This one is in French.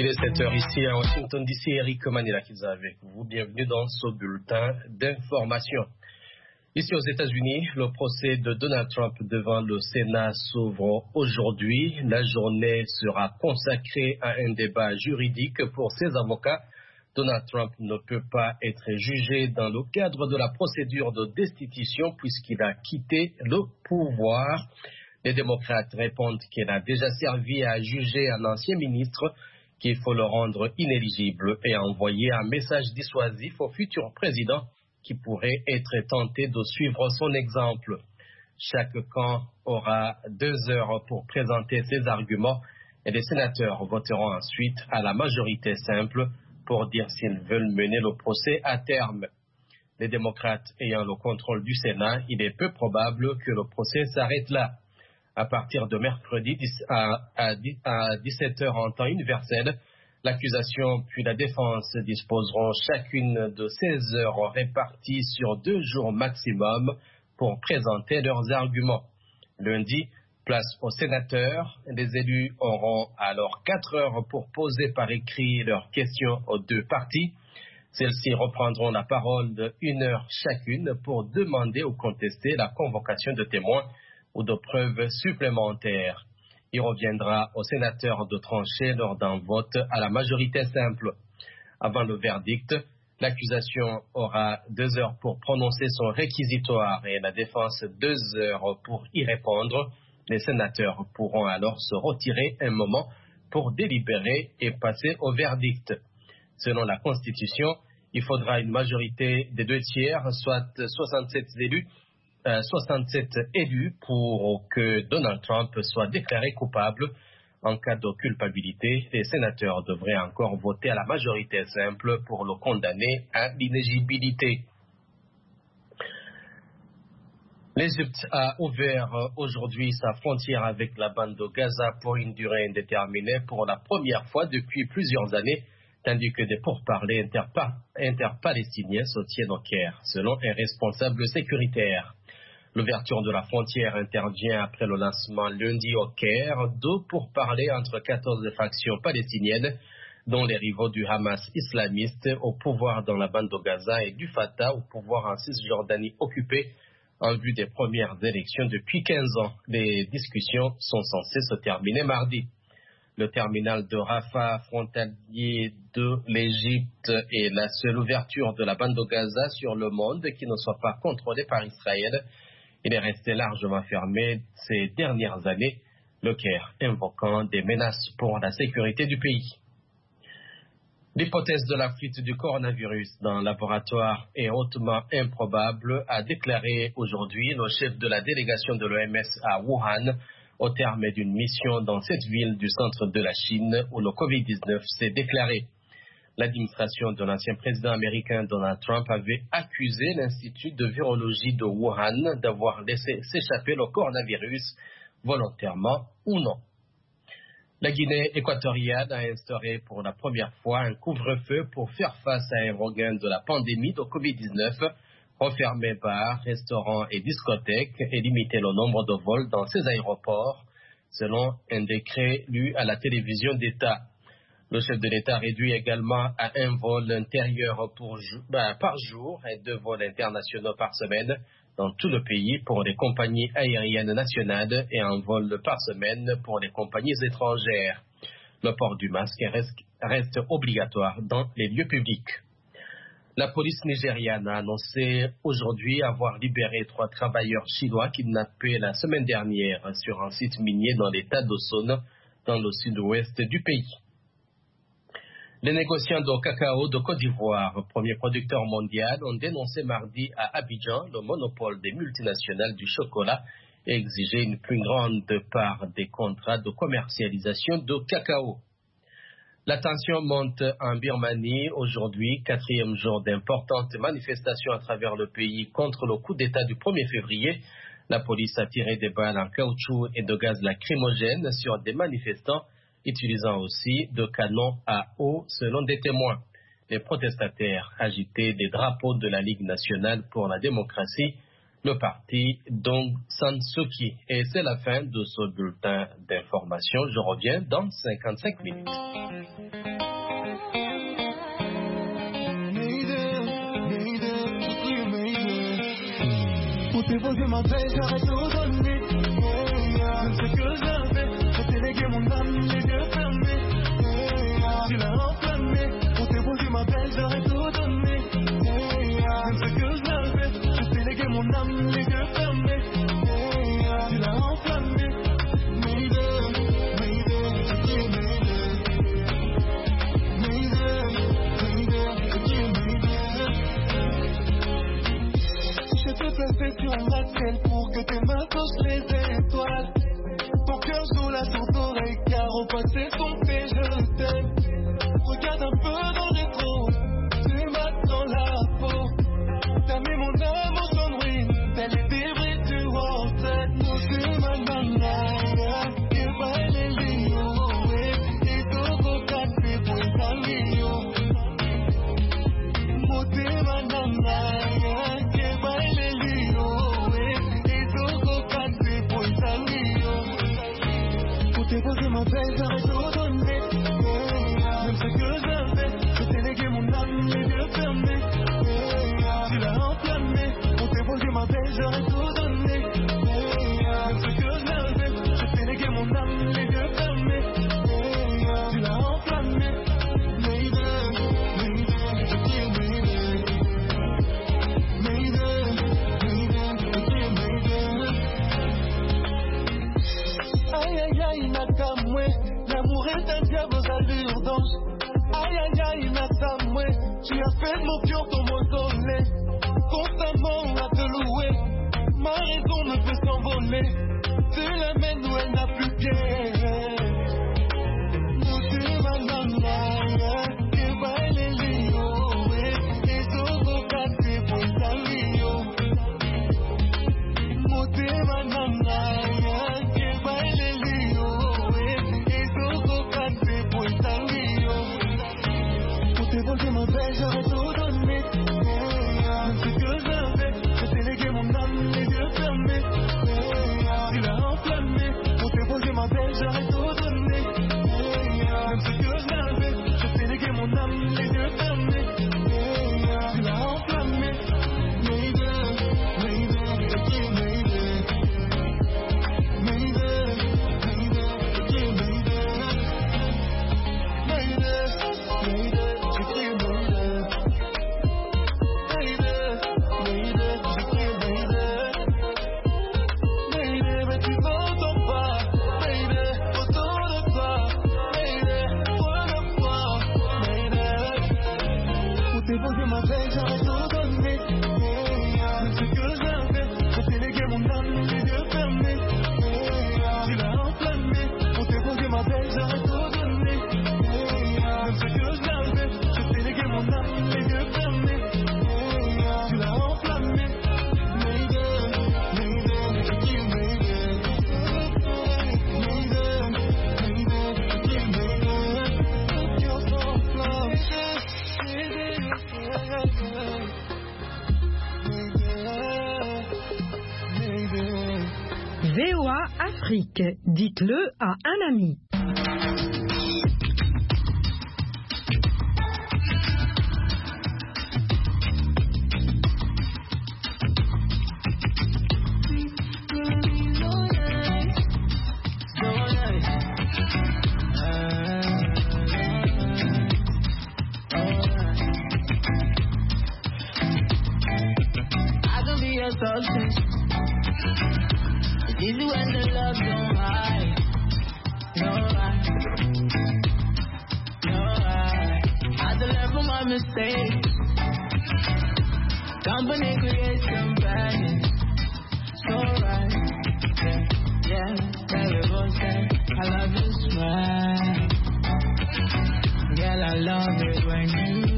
Il est 7 heures ici à Washington DC. Eric Manila qui est avec vous. Bienvenue dans ce bulletin d'information. Ici aux États-Unis, le procès de Donald Trump devant le Sénat s'ouvre aujourd'hui. La journée sera consacrée à un débat juridique pour ses avocats. Donald Trump ne peut pas être jugé dans le cadre de la procédure de destitution puisqu'il a quitté le pouvoir. Les démocrates répondent qu'il a déjà servi à juger un ancien ministre, qu'il faut le rendre inéligible et envoyer un message dissuasif au futur président qui pourrait être tenté de suivre son exemple. Chaque camp aura 2 heures pour présenter ses arguments et les sénateurs voteront ensuite à la majorité simple pour dire s'ils veulent mener le procès à terme. Les démocrates ayant le contrôle du Sénat, il est peu probable que le procès s'arrête là. À partir de mercredi à 17h en temps universel, l'accusation puis la défense disposeront chacune de 16 heures réparties sur 2 jours maximum pour présenter leurs arguments. Lundi, place aux sénateurs. Les élus auront alors 4 heures pour poser par écrit leurs questions aux 2 parties. Celles-ci reprendront la parole de 1 heure chacune pour demander ou contester la convocation de témoins ou de preuves supplémentaires. Il reviendra aux sénateurs de trancher lors d'un vote à la majorité simple. Avant le verdict, l'accusation aura 2 heures pour prononcer son réquisitoire et la défense 2 heures pour y répondre. Les sénateurs pourront alors se retirer un moment pour délibérer et passer au verdict. Selon la Constitution, il faudra une majorité des 2 tiers, soit 67 élus pour que Donald Trump soit déclaré coupable. En cas de culpabilité, les sénateurs devraient encore voter à la majorité simple pour le condamner à l'inéligibilité. L'Égypte a ouvert aujourd'hui sa frontière avec la bande de Gaza pour une durée indéterminée pour la première fois depuis plusieurs années, tandis que des pourparlers interpalestiniens se tiennent au Caire, selon un responsable sécuritaire. L'ouverture de la frontière intervient après le lancement lundi au Caire de pourparlers entre 14 factions palestiniennes, dont les rivaux du Hamas islamiste au pouvoir dans la bande de Gaza et du Fatah au pouvoir en Cisjordanie occupée en vue des premières élections depuis 15 ans. Les discussions sont censées se terminer mardi. Le terminal de Rafah, frontalier de l'Égypte, est la seule ouverture de la bande de Gaza sur le monde qui ne soit pas contrôlée par Israël. Il est resté largement fermé ces dernières années, le Caire invoquant des menaces pour la sécurité du pays. L'hypothèse de la fuite du coronavirus dans le laboratoire est hautement improbable, a déclaré aujourd'hui le chef de la délégation de l'OMS à Wuhan, au terme d'une mission dans cette ville du centre de la Chine où le Covid-19 s'est déclaré. L'administration de l'ancien président américain Donald Trump avait accusé l'Institut de virologie de Wuhan d'avoir laissé s'échapper le coronavirus, volontairement ou non. La Guinée équatoriale a instauré pour la première fois un couvre-feu pour faire face à un regain de la pandémie de Covid-19, refermer bars, restaurants et discothèques et limiter le nombre de vols dans ces aéroports, selon un décret lu à la télévision d'État. Le chef de l'État réduit également à 1 vol intérieur par jour et 2 vols internationaux par semaine dans tout le pays pour les compagnies aériennes nationales et 1 vol par semaine pour les compagnies étrangères. Le port du masque reste obligatoire dans les lieux publics. La police nigériane a annoncé aujourd'hui avoir libéré 3 travailleurs chinois kidnappés la semaine dernière sur un site minier dans l'état d'Osun, dans le sud-ouest du pays. Les négociants de cacao de Côte d'Ivoire, premier producteur mondial, ont dénoncé mardi à Abidjan le monopole des multinationales du chocolat et exigé une plus grande part des contrats de commercialisation de cacao. La tension monte en Birmanie aujourd'hui, 4e jour d'importantes manifestations à travers le pays contre le coup d'État du 1er février. La police a tiré des balles en caoutchouc et de gaz lacrymogène sur des manifestants, utilisant aussi de canons à eau selon des témoins. Les protestataires agitaient des drapeaux de la Ligue nationale pour la démocratie, le parti d'Aung San Suu Kyi. Et c'est la fin de ce bulletin d'information. Je reviens dans 55 minutes. Pour t'époser ma belle, j'aurais tout donné. Je ne sais que je vais. J'ai délégué mon âme, les yeux fermés. Tu l'as enflammé. Pour t'époser ma belle, j'aurais tout donné. Je ne sais que je vais. J'ai délégué mon âme, les yeux fermés. Tu l'as enflammé. Placé sur la selle pour que tes mains touchent les étoiles. Ton cœur joue la sourde oreille car au passé ton fait je t'aime. Regarde un peu dans le rétro, tu m'as dans la peau. T'as mis mon âme en son ruine, tel les débris du hors-tête. Nous c'est ma nana, que baile Lio, et todo café pues al Lio. Mote ma nana, que baile Lio, et todo café pues al Lio. Pour t'époser ma belle, j'aurais tout donné. Même ce que j'avais, j'ai délégué mon âme, les yeux fermés. Tu l'as enflammé. Pour t'époser ma belle, j'aurais tout donné. Même ce que j'avais, j'ai délégué mon âme, les yeux fermés. Tu l'as enflammé. Aïe aïe aïe, Nakamwe, l'amour est un diable aux allures d'ange. Aïe aïe aïe, Nakamwe, tu as fait de mon cœur ton mausolée. Constamment à te louer, ma raison ne peut s'envoler. Tu l'amènes où elle n'a plus pied. Moute ma nana, que baile Lio, et todo café pues al Lio. Moute ma nana, que baile Lio, et todo café pues al Lio. Pour t'évoquer ma belle, j'aurais tout donné. Même ce que j'avais, j'ai délégué mon âme, les yeux fermés. Tu l'as enflammé. Pour t'évoquer ma belle, j'aurais tout donné. Même ce que j'avais, j'ai délégué mon âme, les yeux fermés. Tu l'as enflammé. Déposer ma belle, j'aurais tout donné. Même ce que j'avais, j'ai délégué mon âme, les yeux fermés. Tu l'as enflammé. Pour déposer ma belle, j'aurais tout donné. Même ce que j'avais, j'ai délégué mon âme, les yeux fermés. Tu l'as enflammé. VOA Afrique, dites-le à un ami. Easy when the love don't hide. No, I had to learn from my mistakes. Company creates companions. So right, yeah, everyone say I love your smile. Girl, I love it when you